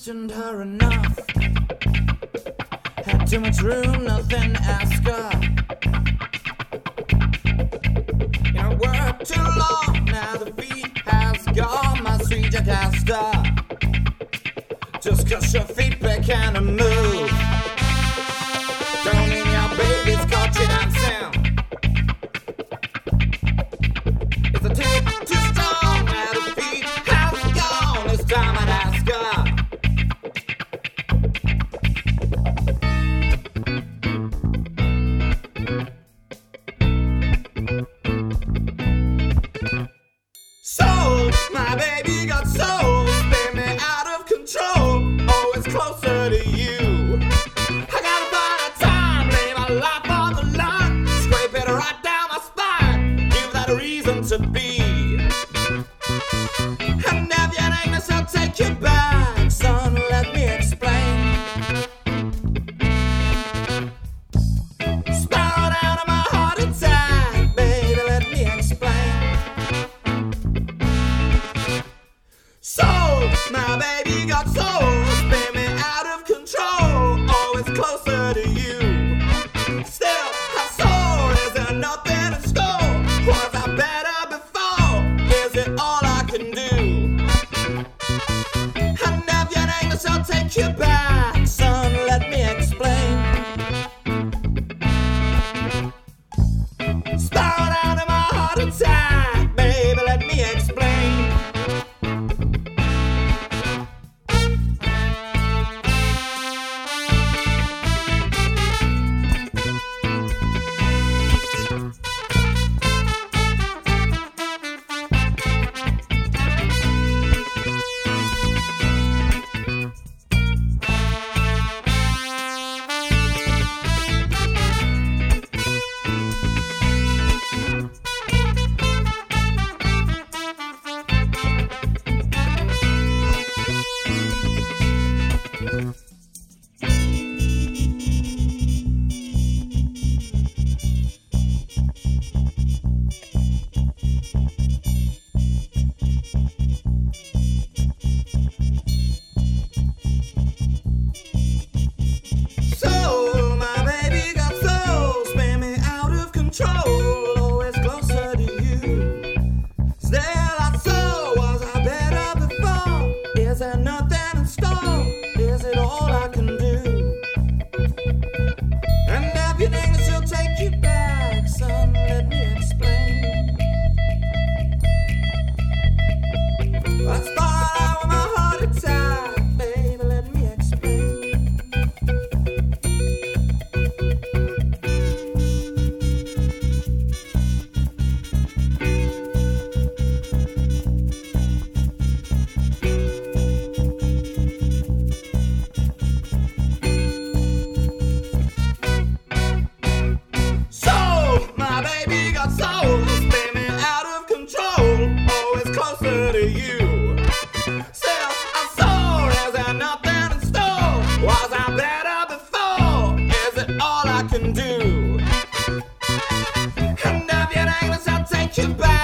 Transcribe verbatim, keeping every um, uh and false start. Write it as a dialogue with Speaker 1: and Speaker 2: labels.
Speaker 1: questioned her enough. Had too much room, nothing to ask her. You know, worked too long, now the beat has gone, my sweet Jocasta. Just cause your feet began to move don't mean your baby's caught you dancing. It's a tick too strong, now the beat has gone, it's time I'd ask her. Soul, my baby got soul, spin me out of control, always closer to you. I gotta find a time, lay my life on the line, scrape it right down my spine, give that a reason to be. And if you ain't this, I'll take you back, son, let me explain. Spiraled out of my heart attack, baby, let me explain. Soul, my baby got soul, spin me out of control, always closer to you. Still, her soul, is there nothing in store? Was I better before? Is it all I can do? And if you ain't this, I'll take you back, son, let me explain. Spiraled out of my heart attack, baby, let me explain. Soul, my baby got soul, spin me out of control, always closer to you. Still I saw, was I better before? Is there nothing in store? Is it all I can do? And if you think she'll take you back, son, let me explain. I started out with my heart attack, baby, let me explain. Soul, my baby got soul, spin me out of control, always closer to you. Still, I'm sore, is there nothing in store? Was I better before? Is it all I can do? And if you ain't this, I'll take you back.